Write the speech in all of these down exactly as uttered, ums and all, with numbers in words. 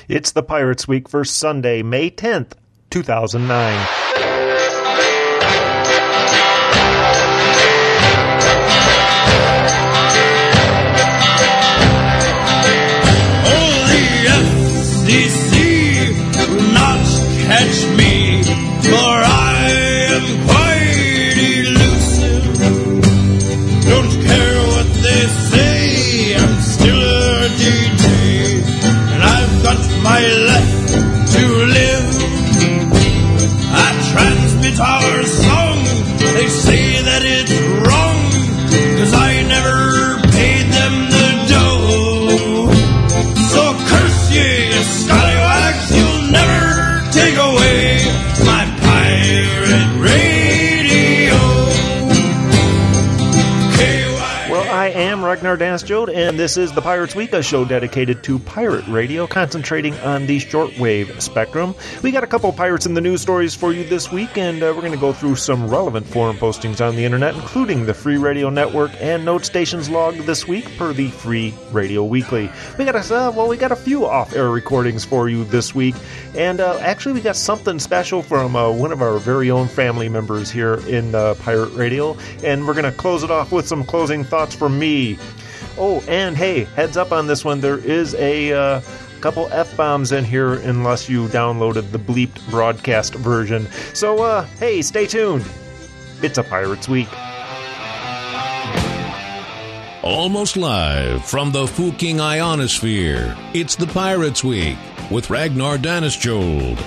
It's the Pirates Week for Sunday, May tenth, two thousand nine. Oh, the F C C will not catch me, for I am quite elusive. Don't care what they say, I'm still a D J, and I've got my life to live. I transmit our song, they say that it's wrong, 'cause I never paid them the dough. So curse ye, you scallywags, you'll never take away my pirate radio. Well, I am Ragnar Dansjode, and this is the Pirates Week, a show dedicated to pirate radio, concentrating on the shortwave spectrum. We got a couple pirates in the news stories for you this week, and uh, we're going to go through some relevant forum postings on the internet, including the Free Radio Network and Node Stations log this week per the Free Radio Weekly. We got a uh, well, we got a few off-air recordings for you this week, and uh, actually we got something special from uh, one of our very own family members here in uh, Pirate Radio, and we're going to close it off with some closing thoughts from me. Oh, and hey, heads up on this one, there is a uh, couple F-bombs in here unless you downloaded the bleeped broadcast version. So, uh, hey, stay tuned. It's a Pirates Week. Almost live from the Fuking Ionosphere, it's the Pirates Week with Ragnar Danisjold.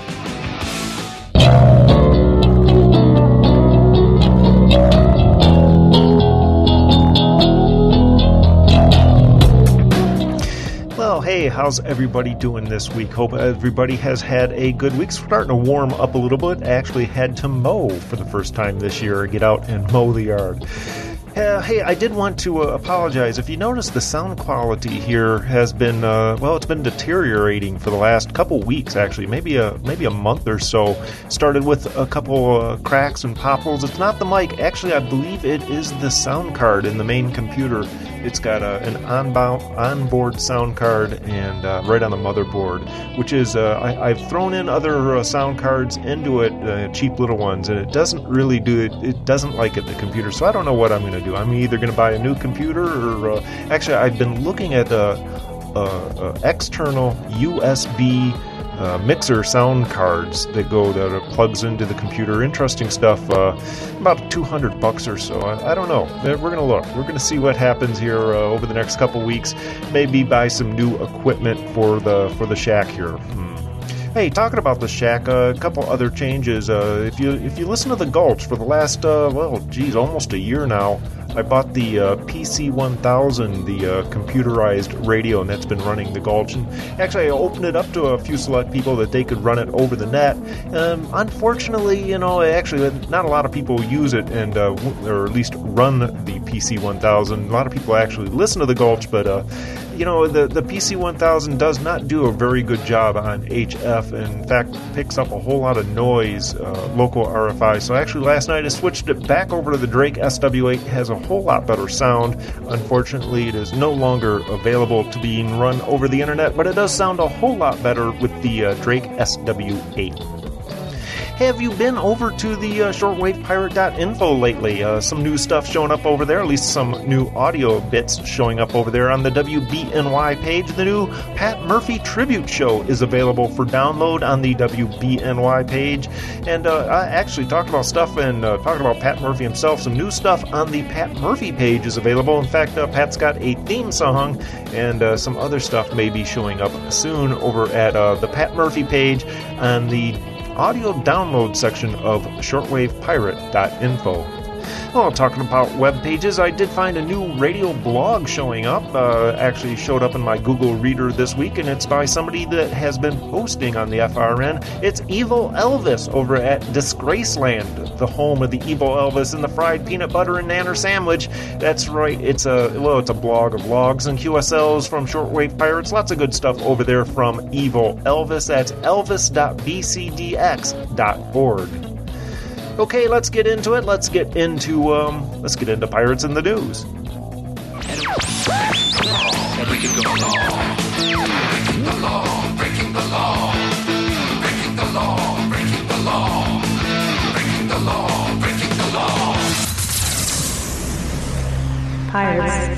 Well, hey, how's everybody doing this week? Hope everybody has had a good week. Starting to warm up a little bit. I actually had to mow for the first time this year. Get out and mow the yard. Uh, hey, I did want to uh, apologize. If you notice, the sound quality here has been, uh, well, it's been deteriorating for the last couple weeks, actually, maybe a maybe a month or so. Started with a couple uh, cracks and potholes. It's not the mic. Actually, I believe it is the sound card in the main computer. It's got uh, an onbound, onboard sound card and uh, right on the motherboard, which is, uh, I, I've thrown in other uh, sound cards into it, uh, cheap little ones, and it doesn't really do it. It doesn't like it, the computer, so I don't know what I'm going to do. I'm either going to buy a new computer or, uh, actually, I've been looking at uh, uh, uh, external U S B Uh, mixer sound cards that go that uh, plugs into the computer. Interesting stuff. Uh, about two hundred bucks or so. I, I don't know. We're gonna look. We're gonna see what happens here uh, over the next couple weeks. Maybe buy some new equipment for the for the shack here. Hmm. Hey, talking about the shack, uh, a couple other changes. Uh, if you if you listen to the Gulch for the last uh, well, geez, almost a year now. I bought the uh, P C one thousand, the uh, computerized radio, and that's been running the Gulch. And actually, I opened it up to a few select people that they could run it over the net. Um, unfortunately, you know, actually, not a lot of people use it, and uh, or at least run the P C one thousand. A lot of people actually listen to the Gulch, but uh, you know, the the P C one thousand does not do a very good job on H F. And in fact, picks up a whole lot of noise, uh, local R F I. So actually, last night I switched it back over to the Drake S W eight. It has a whole lot better sound. Unfortunately, it is no longer available to being run over the internet, but it does sound a whole lot better with the uh, Drake S W eight. Have you been over to the uh, shortwave pirate dot info lately? Uh, some new stuff showing up over there, at least some new audio bits showing up over there on the W B N Y page. The new Pat Murphy tribute show is available for download on the W B N Y page. And uh, I actually talked about stuff and uh, talked about Pat Murphy himself. Some new stuff on the Pat Murphy page is available. In fact, uh, Pat's got a theme song, and uh, some other stuff may be showing up soon over at uh, the Pat Murphy page on the audio download section of shortwave pirate dot info. Well, talking about web pages, I did find a new radio blog showing up. Uh, actually showed up in my Google Reader this week, and it's by somebody that has been hosting on the F R N. It's Evil Elvis over at Disgraceland, the home of the Evil Elvis and the fried peanut butter and nanner sandwich. That's right. It's a well, it's a blog of logs and Q S Ls from Shortwave Pirates. Lots of good stuff over there from Evil Elvis. That's elvis dot b c d x dot org. Okay, let's get into it. Let's get into um, let's get into Pirates in the News. Breaking the law, breaking the law, breaking the law.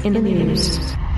in the news.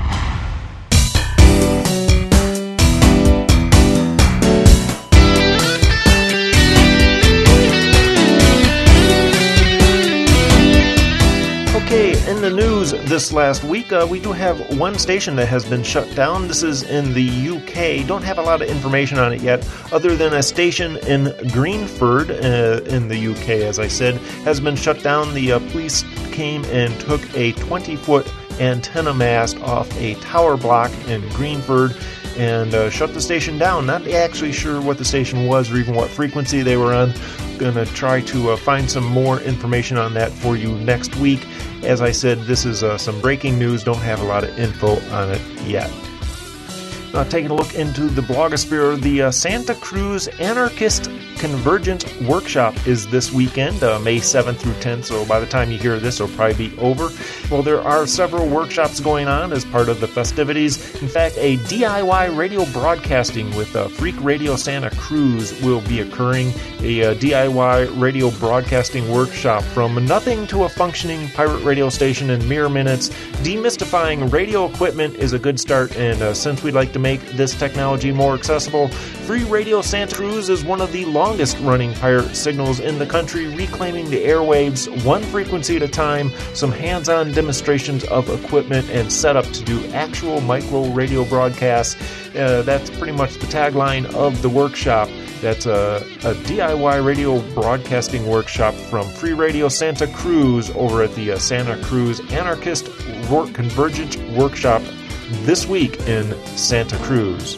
Okay, in the news this last week, uh, we do have one station that has been shut down. This is in the U K. Don't have a lot of information on it yet, other than a station in Greenford uh, in the U K, as I said, has been shut down. The uh, police came and took a twenty-foot antenna mast off a tower block in Greenford and uh, shut the station down. Not actually sure what the station was or even what frequency they were on. Going to try to uh, find some more information on that for you next week. As I said, this is uh, some breaking news. Don't have a lot of info on it yet. Now, taking a look into the blogosphere, the uh, Santa Cruz Anarchist Convergence Workshop is this weekend, uh, May seventh through tenth, so by the time you hear this, it'll probably be over. Well, there are several workshops going on as part of the festivities. In fact, a D I Y radio broadcasting with uh, Freak Radio Santa Cruz will be occurring, a uh, D I Y radio broadcasting workshop from nothing to a functioning pirate radio station in mere minutes. Demystifying radio equipment is a good start, and uh, since we'd like to make this technology more accessible, Free Radio Santa Cruz is one of the longest running pirate signals in the country, reclaiming the airwaves one frequency at a time, some hands-on demonstrations of equipment and setup to do actual micro radio broadcasts. Uh, that's pretty much the tagline of the workshop. That's a, a D I Y radio broadcasting workshop from Free Radio Santa Cruz over at the uh, Santa Cruz Anarchist Convergence Workshop this week in Santa Cruz.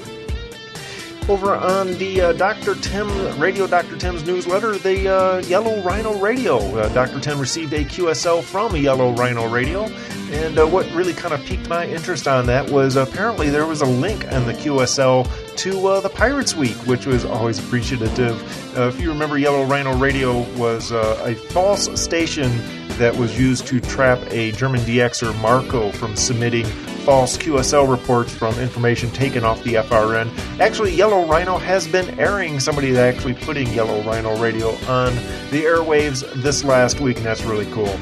Over on the uh, Doctor Tim, Radio Doctor Tim's newsletter, the uh, Yellow Rhino Radio. Uh, Doctor Tim received a Q S L from Yellow Rhino Radio, and uh, what really kind of piqued my interest on that was apparently there was a link on the Q S L to uh, the Pirates Week, which was always appreciative. Uh, if you remember, Yellow Rhino Radio was uh, a false station that was used to trap a German D Xer, Marco, from submitting false Q S L reports from information taken off the F R N. Actually, Yellow Rhino has been airing, somebody that actually putting Yellow Rhino Radio on the airwaves this last week, and that's really cool.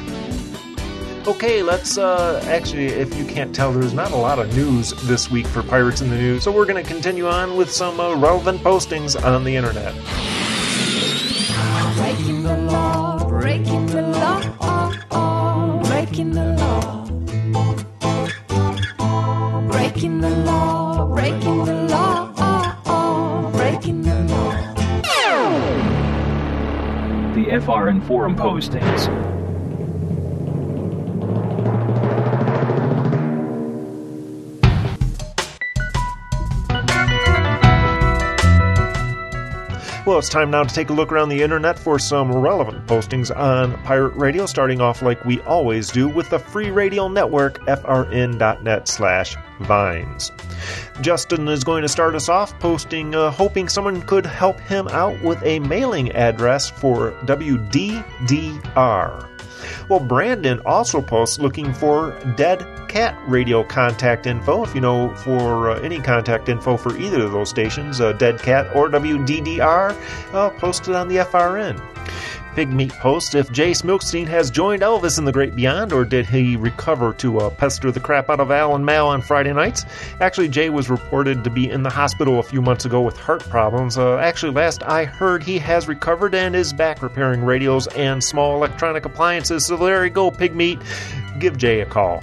Okay, let's, uh, actually, if you can't tell, there's not a lot of news this week for Pirates in the News, so we're going to continue on with some uh, relevant postings on the internet. Breaking the law, breaking the law, oh, oh, breaking the law. Breaking the law, breaking the law, oh, oh, breaking the law. The F R N forum postings. Well, it's time now to take a look around the internet for some relevant postings on Pirate Radio, starting off like we always do with the Free Radio Network, F R N dot net slash vines. Justin is going to start us off posting, uh, hoping someone could help him out with a mailing address for W D D R. Well, Brandon also posts looking for Dead Cat radio contact info. If you know for uh, any contact info for either of those stations, uh, Dead Cat or W D D R, uh, post it on the F R N. Pigmeat posts if Jay Smilkstein has joined Elvis in the Great Beyond, or did he recover to uh, pester the crap out of Al and Mal on Friday nights? Actually, Jay was reported to be in the hospital a few months ago with heart problems. Uh, actually, last I heard, he has recovered and is back repairing radios and small electronic appliances. So there you go, Pigmeat. Give Jay a call.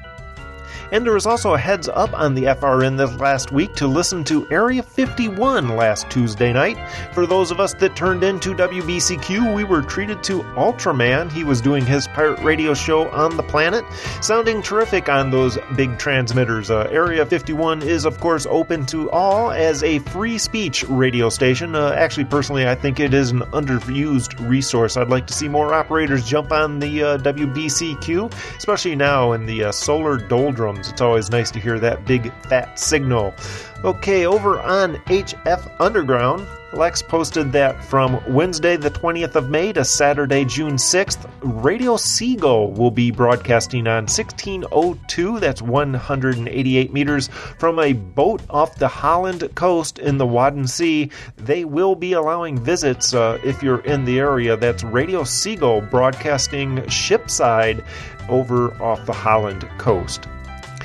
And there was also a heads up on the F R N this last week to listen to Area fifty-one last Tuesday night. For those of us that turned into W B C Q, we were treated to Ultraman. He was doing his pirate radio show on the planet, sounding terrific on those big transmitters. Uh, Area fifty-one is, of course, open to all as a free speech radio station. Uh, actually, personally, I think it is an underused resource. I'd like to see more operators jump on the uh, W B C Q, especially now in the uh, solar doldrums. It's always nice to hear that big fat signal. Okay, over on H F Underground, Lex posted that from Wednesday the twentieth of May to Saturday June sixth, Radio Seagull will be broadcasting on sixteen oh two, that's one hundred eighty-eight meters, from a boat off the Holland coast in the Wadden Sea. They will be allowing visits uh, if you're in the area. That's Radio Seagull broadcasting shipside over off the Holland coast.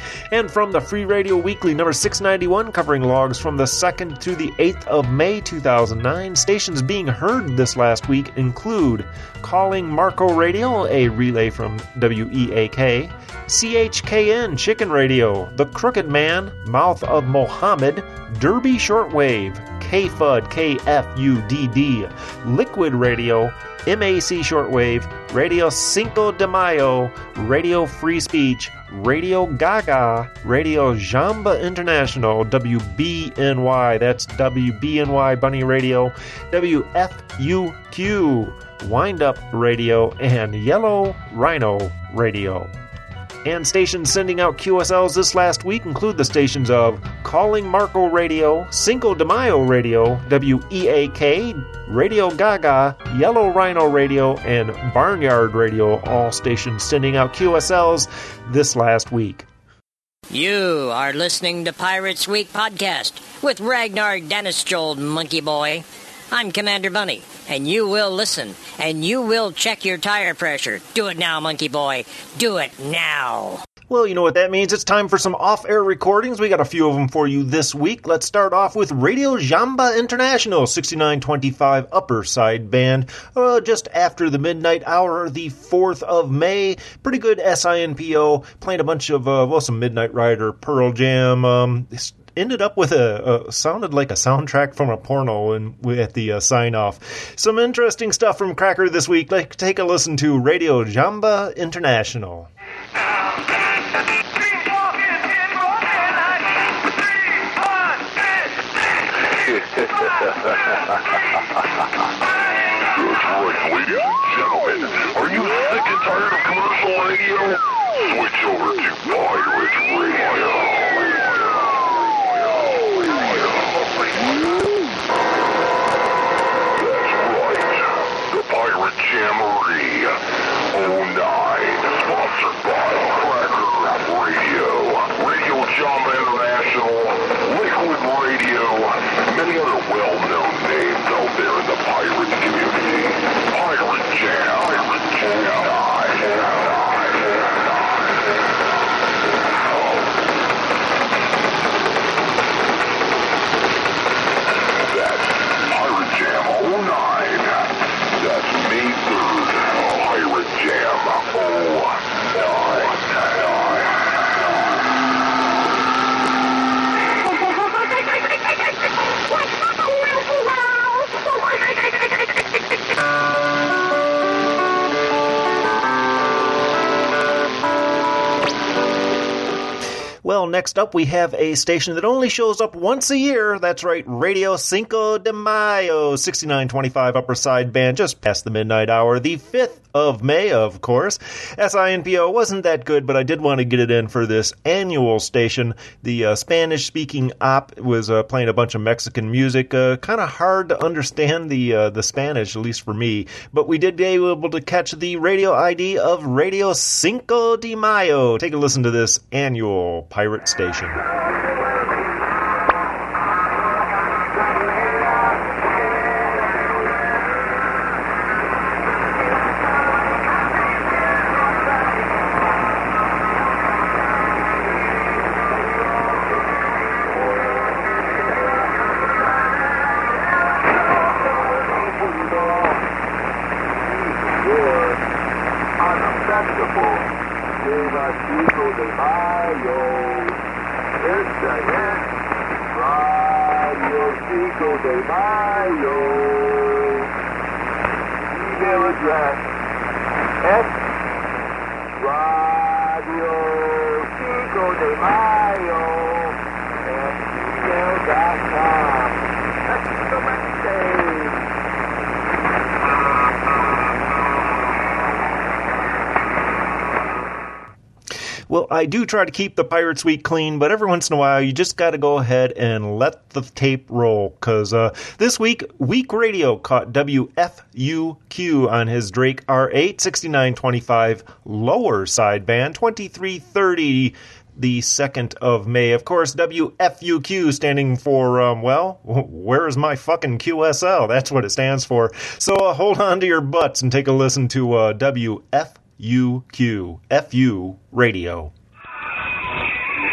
And from the Free Radio Weekly number six ninety-one, covering logs from the second to the eighth of May two thousand nine, stations being heard this last week include Calling Marco Radio, a relay from W E A K, C H K N Chicken Radio, The Crooked Man, Mouth of Mohammed, Derby Shortwave, K F U D, K F U D D, Liquid Radio, M A C Shortwave, Radio Cinco de Mayo, Radio Free Speech, Radio Gaga, Radio Jamba International, W B N Y, that's W B N Y Bunny Radio, W F U Q, Wind Up Radio, and Yellow Rhino Radio. And stations sending out Q S Ls this last week include the stations of Calling Marco Radio, Cinco de Mayo Radio, W E A K, Radio Gaga, Yellow Rhino Radio, and Barnyard Radio, all stations sending out Q S Ls this last week. You are listening to Pirates Week Podcast with Ragnar Daniskold, Monkey Boy. I'm Commander Bunny, and you will listen, and you will check your tire pressure. Do it now, Monkey Boy. Do it now. Well, you know what that means. It's time for some off-air recordings. We got a few of them for you this week. Let's start off with Radio Jamba International, sixty-nine twenty-five Upper Side Band, uh, just after the midnight hour, the fourth of May. Pretty good S I N P O, playing a bunch of, uh, well, some Midnight Rider, Pearl Jam, um... ended up with a, a sounded like a soundtrack from a porno and at the uh, sign off. Some interesting stuff from Cracker this week. Let's take a listen to Radio Jamba International. Ladies and gentlemen, are you sick and tired of commercial radio? Switch over to Pirate Radio. Jamboree oh nine, sponsored by Cracker Radio, Radio Jamba International, Liquid Radio, many other well-known names out there in the Pirates community. Pirate Jam, Pirate Jam, That's Pirate Jam oh nine. That's May third, Pirate Jam oh nine. Well, next up we have a station that only shows up once a year. That's right, Radio Cinco de Mayo, sixty-nine twenty-five Upper Side Band, just past the midnight hour, the fifth of May, of course. S I N P O wasn't that good, but I did want to get it in for this annual station. The uh, Spanish-speaking op was uh, playing a bunch of Mexican music. Uh, kind of hard to understand the uh, the Spanish, at least for me. But we did be able to catch the radio I D of Radio Cinco de Mayo. Take a listen to this annual pirate station. Well, I do try to keep the Pirates Week clean, but every once in a while, you just got to go ahead and let the tape roll, because uh, this week, Week Radio caught W F U Q on his Drake R eight, sixty-nine twenty-five lower sideband, twenty-three thirty the second of May. Of course, W F U Q standing for, um, well, where's my fucking Q S L? That's what it stands for. So uh, hold on to your butts and take a listen to uh, W F U Q, F U Radio.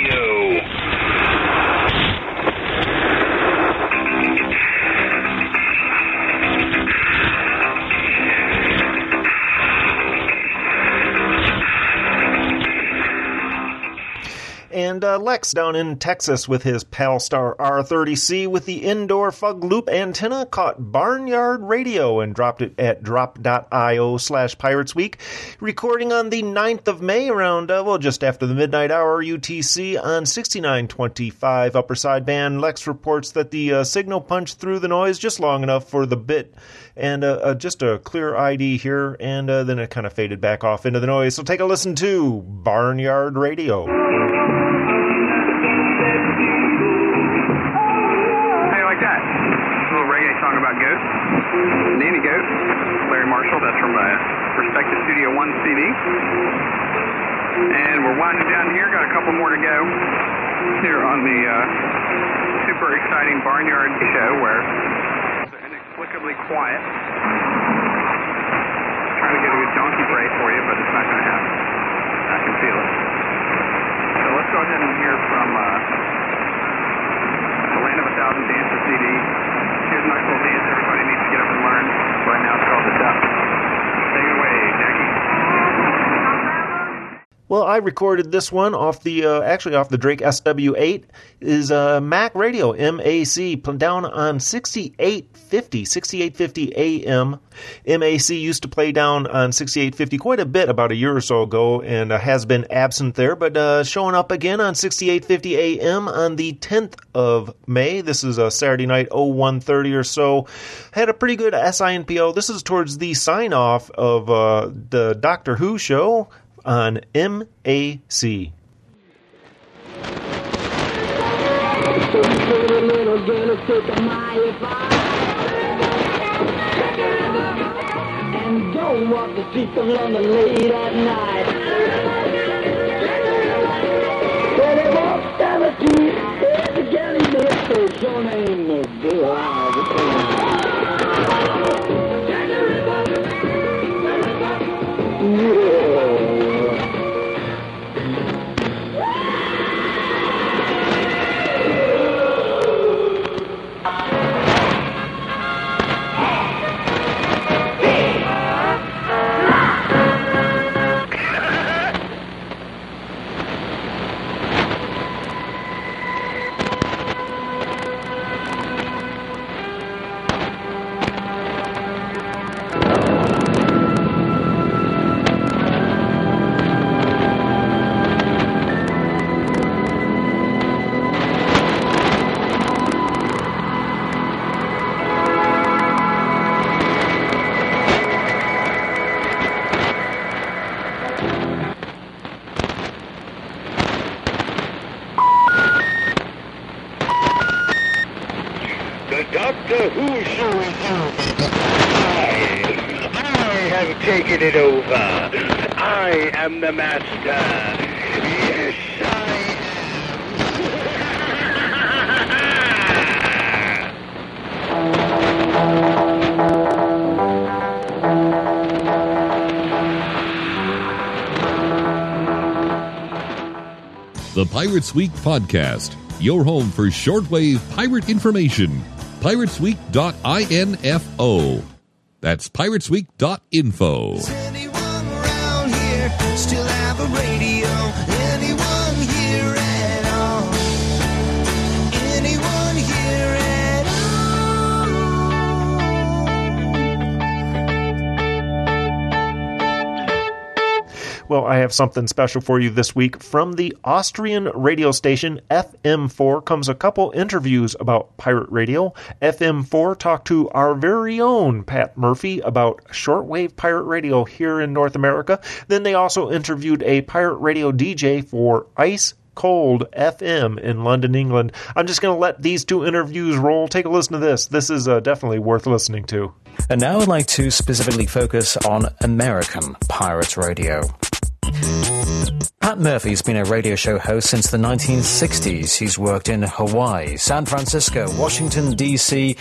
Radio. And uh, Lex down in Texas with his Palstar R thirty C with the indoor fug loop antenna caught Barnyard Radio and dropped it at drop.io slash Pirates Week. Recording on the ninth of May around, uh, well, just after the midnight hour U T C on sixty-nine twenty-five upper sideband. Lex reports that the uh, signal punched through the noise just long enough for the bit and uh, uh, just a clear I D here, and uh, then it kind of faded back off into the noise. So take a listen to Barnyard Radio. Song about goats. Nanny Goat, Larry Marshall, that's from uh, Perspective Studio One C D. And we're winding down here, got a couple more to go here on the uh, super exciting Barnyard show where it's inexplicably quiet. Trying to get a good donkey bray for you, but it's not going to happen. I can feel it. So let's go ahead and hear from uh, the Land of a Thousand Dances C D. Here's a nice little dance everybody needs to get up and learn. Right now it's called The Duck. Take it away, Jackie. Well, I recorded this one off the, uh, actually off the Drake S W eight, is uh, Mac Radio, M A C, down on sixty-eight fifty, sixty-eight fifty A M. M A C used to play down on sixty-eight fifty quite a bit about a year or so ago and uh, has been absent there, but uh, showing up again on sixty-eight fifty A M on the tenth of May. This is a Saturday night, oh one thirty or so. Had a pretty good S I N P O. This is towards the sign-off of uh, the Doctor Who show on M A C. And don't walk the streets of London late at night. When they walk down the street, there's a girl in the rest, your name is Bill. Doctor Who show is over. I, I have taken it over. I am the master. Yes, I am. The Pirates Week Podcast, your home for shortwave pirate information. Pirates Week dot info. That's Pirates Week dot info. Does anyone around here still have a radio? Anyone here at all? Anyone here at all? Well, I have something special for you this week. From the Austrian radio station F M four comes a couple interviews about pirate radio. F M four talked to our very own Pat Murphy about shortwave pirate radio here in North America. Then they also interviewed a pirate radio D J for Ice Cold F M in London, England. I'm just going to let these two interviews roll. Take a listen to this. This is uh, definitely worth listening to. And now I'd like to specifically focus on American pirate radio. Pat Murphy's been a radio show host since the nineteen sixties. He's worked in Hawaii, San Francisco, Washington, D C,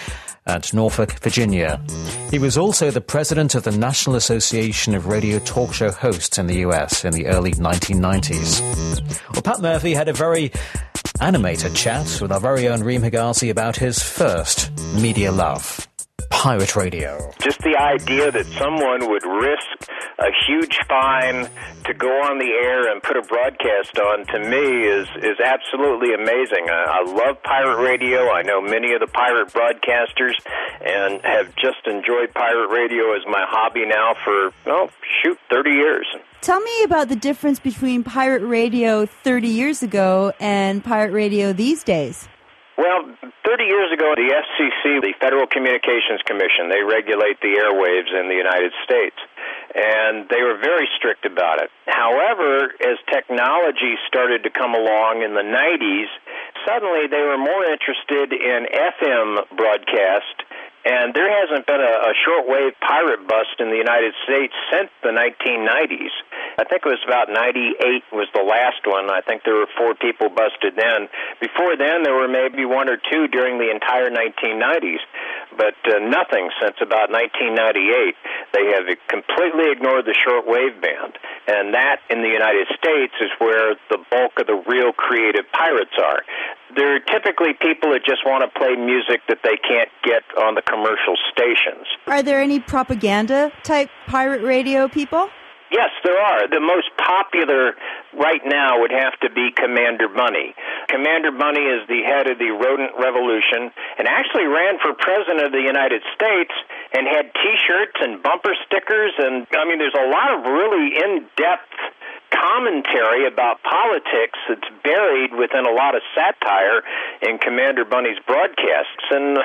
at Norfolk, Virginia. He was also the president of the National Association of Radio Talk Show Hosts in the U S in the early nineteen nineties. Well, Pat Murphy had a very animated chat with our very own Reem Higazi about his first media love, pirate radio. Just the idea that someone would risk a huge fine to go on the air and put a broadcast on, to me, is, is absolutely amazing. I, I love pirate radio. I know many of the pirate broadcasters and have just enjoyed pirate radio as my hobby now for, oh, shoot, thirty years. Tell me about the difference between pirate radio thirty years ago and pirate radio these days. Well, thirty years ago, the F C C, the Federal Communications Commission, they regulate the airwaves in the United States, and they were very strict about it. However, as technology started to come along in the nineties, suddenly they were more interested in F M broadcast, and there hasn't been a, a shortwave pirate bust in the United States since the nineteen nineties. I think it was about ninety-eight was the last one. I think there were four people busted then. Before then, there were maybe one or two during the entire nineteen nineties, but uh, nothing since about nineteen ninety-eight. They have completely ignored the shortwave band, and that in the United States is where the bulk of the real creative pirates are. They're typically people that just want to play music that they can't get on the commercial stations. Are there any propaganda-type pirate radio people? Yes, there are. The most popular right now would have to be Commander Bunny. Commander Bunny is the head of the Rodent Revolution and actually ran for president of the United States and had T-shirts and bumper stickers. And, I mean, there's a lot of really in-depth commentary about politics that's buried within a lot of satire in Commander Bunny's broadcasts, and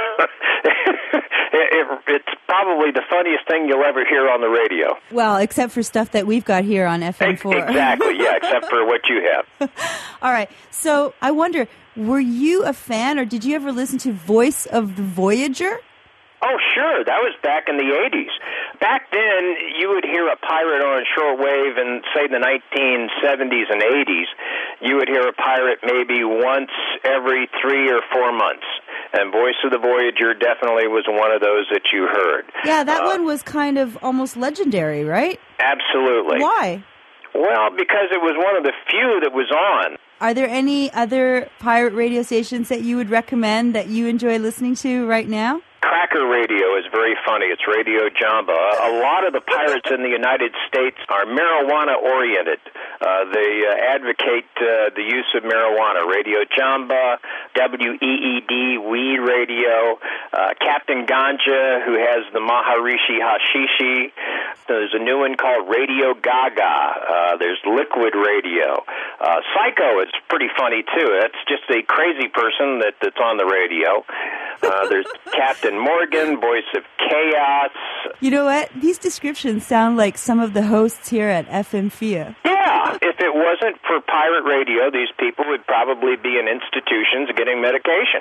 it, it's probably the funniest thing you'll ever hear on the radio. Well, except for stuff that we've got here on F M four. Exactly, yeah, except for what you have. All right, so I wonder, were you a fan, or did you ever listen to Voice of the Voyager? Oh, sure. That was back in the eighties. Back then, you would hear a pirate on shortwave in, say, the nineteen seventies and eighties. You would hear a pirate maybe once every three or four months. And Voice of the Voyager definitely was one of those that you heard. Yeah, that uh, one was kind of almost legendary, right? Absolutely. Why? Well, because it was one of the few that was on. Are there any other pirate radio stations that you would recommend that you enjoy listening to right now? Cracker Radio is very funny. It's Radio Jamba. A lot of the pirates in the United States are marijuana-oriented. Uh, they uh, advocate uh, the use of marijuana. Radio Jamba, W E E D, Weed Radio, uh, Captain Ganja, who has the Maharishi Hashishi. There's a new one called Radio Gaga. Uh, there's Liquid Radio. Uh, Psycho is pretty funny, too. That's just a crazy person that, that's on the radio. Uh, there's Captain Morgan, Voice of Chaos. You know what? These descriptions sound like some of the hosts here at F M F I A. Yeah. If it wasn't for pirate radio, these people would probably be in institutions getting medication.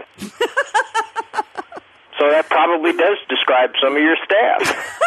So that probably does describe some of your staff.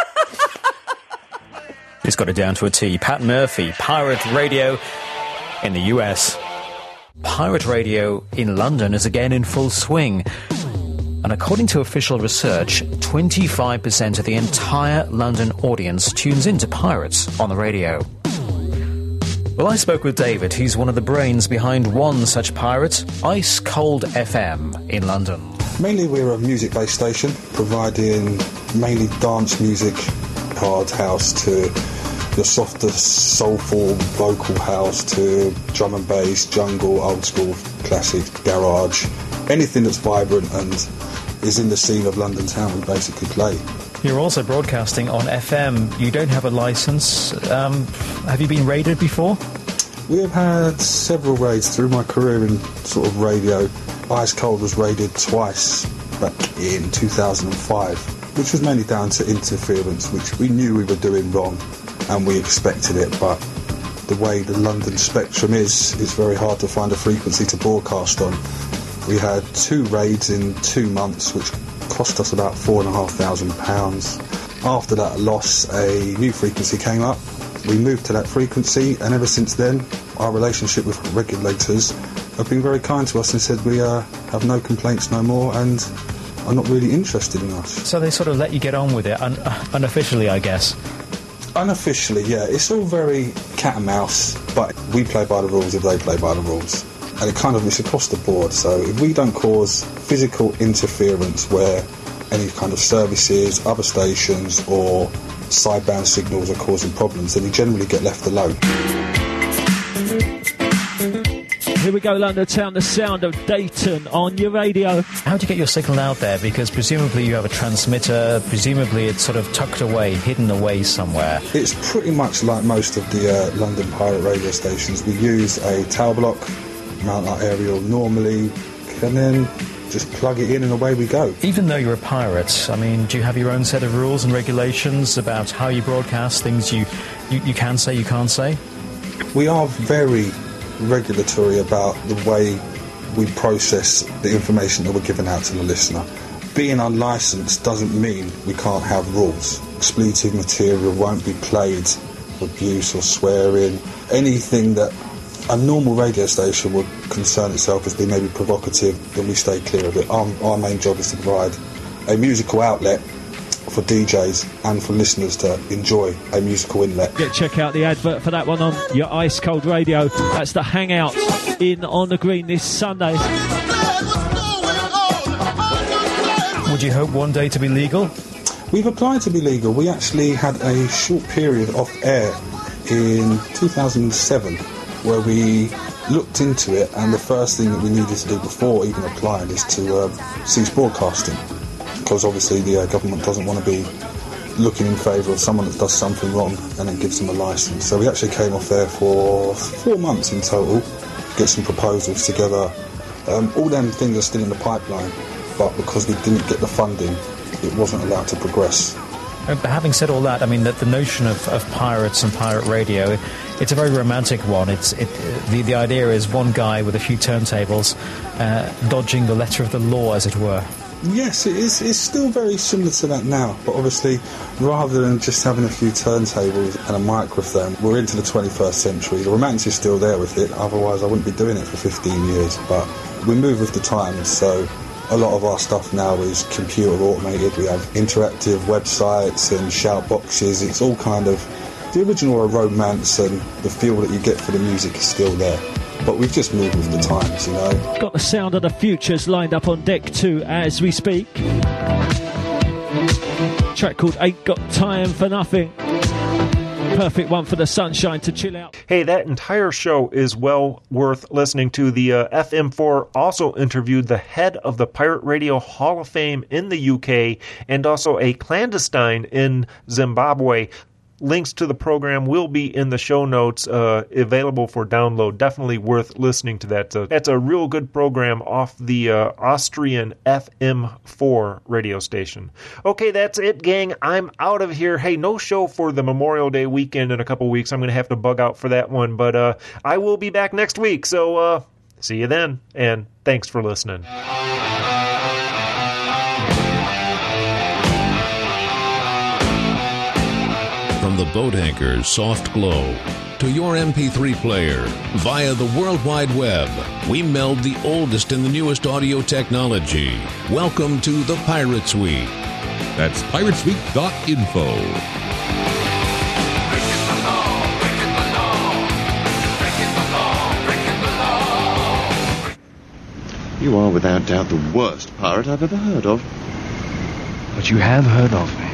He's got it down to a T. Pat Murphy, pirate radio in the U S. Pirate radio in London is again in full swing. And according to official research, twenty-five percent of the entire London audience tunes into Pirates on the radio. Well, I spoke with David. He's one of the brains behind one such pirate, Ice Cold F M in London. Mainly we're a music-based station, providing mainly dance music, hard house to the softer, soulful vocal house to drum and bass, jungle, old school, classic, garage. Anything that's vibrant and is in the scene of London town, we basically play. You're also broadcasting on F M. You don't have a license. Um, have you been raided before? We have had several raids through my career in sort of radio. Ice Cold was raided twice back in two thousand five, which was mainly down to interference, which we knew we were doing wrong and we expected it, but the way the London spectrum is, it's very hard to find a frequency to broadcast on. We had two raids in two months, which cost us about four and a half thousand pounds. After that loss, a new frequency came up. We moved to that frequency, and ever since then, our relationship with regulators have been very kind to us and said we uh, have no complaints no more, and are not really interested in us. So they sort of let you get on with it, un- unofficially, I guess. Unofficially, yeah. It's all very cat and mouse, but we play by the rules if they play by the rules. And it kind of, it's across the board. So if we don't cause physical interference where any kind of services, other stations or sideband signals are causing problems, then we generally get left alone. Here we go, London Town, the sound of Dayton on your radio. How do you get your signal out there? Because presumably you have a transmitter, presumably it's sort of tucked away, hidden away somewhere. It's pretty much like most of the uh, London pirate radio stations. We use a tower block, mount our aerial normally, and then just plug it in and away we go. Even though you're a pirate, I mean, do you have your own set of rules and regulations about how you broadcast, things you, you, you can say, you can't say? We are very regulatory about the way we process the information that we're giving out to the listener. Being unlicensed doesn't mean we can't have rules. Expletive material won't be played, abuse or swearing, anything that a normal radio station would concern itself as being maybe provocative, then we stay clear of it. Our, our main job is to provide a musical outlet for D Js and for listeners to enjoy a musical inlet. Yeah, check out the advert for that one on your Ice Cold Radio. That's the Hangout in On the Green this Sunday. Would you hope one day to be legal? We've applied to be legal. We actually had a short period off air in two thousand seven where we looked into it, and the first thing that we needed to do before even applying is to uh, cease broadcasting, because obviously the uh, government doesn't want to be looking in favour of someone that does something wrong and then gives them a licence. So we actually came off there for four months in total, get some proposals together. Um, all them things are still in the pipeline, but because we didn't get the funding, it wasn't allowed to progress. But having said all that, I mean, that the notion of, of pirates and pirate radio, it's a very romantic one. It's it, the, the idea is one guy with a few turntables uh, dodging the letter of the law, as it were. Yes, it is. It's still very similar to that now, but obviously, rather than just having a few turntables and a microphone, we're into the twenty-first century. The romance is still there with it, otherwise I wouldn't be doing it for fifteen years, but we move with the times, so a lot of our stuff now is computer automated. We have interactive websites and shout boxes. It's all kind of the original romance, and the feel that you get for the music is still there. But we've just moved with the times, you know. Got the sound of the Futures lined up on deck too as we speak. Track called Ain't Got Time for Nothing. Perfect one for the sunshine to chill out. Hey, that entire show is well worth listening to. The uh, F M four also interviewed the head of the Pirate Radio Hall of Fame in the U K and also a clandestine in Zimbabwe. Links to the program will be in the show notes, uh, available for download. Definitely worth listening to that. Uh, that's a real good program off the uh, Austrian F M four radio station. Okay, that's it, gang. I'm out of here. Hey, no show for the Memorial Day weekend in a couple weeks. I'm going to have to bug out for that one, but uh, I will be back next week. So uh, see you then, and thanks for listening. From the boat anchor's soft glow to your M P three player via the World Wide Web, we meld the oldest and the newest audio technology. Welcome to the Pirate Suite. That's pirates week dot info. You are without doubt the worst pirate I've ever heard of. But you have heard of me.